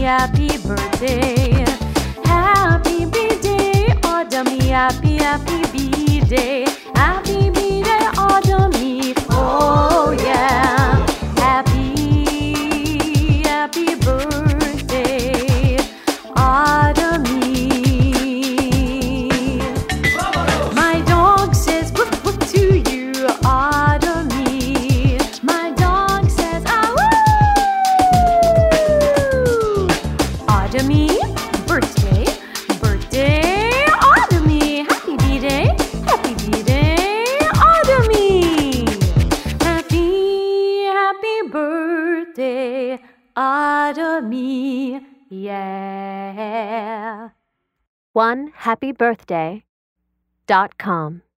happy birthday. Happy B-Day, Autumny, happy B-Day. Happy B-Day, Autumny, oh yeah. Happy birthday, Autumny. My dog says woof woof to you, Autumny. My dog says ah woo. Autumny, birthday, Autumny. Happy B-Day, Autumny. Happy birthday, Autumny, yeah. OneHappyBirthday.com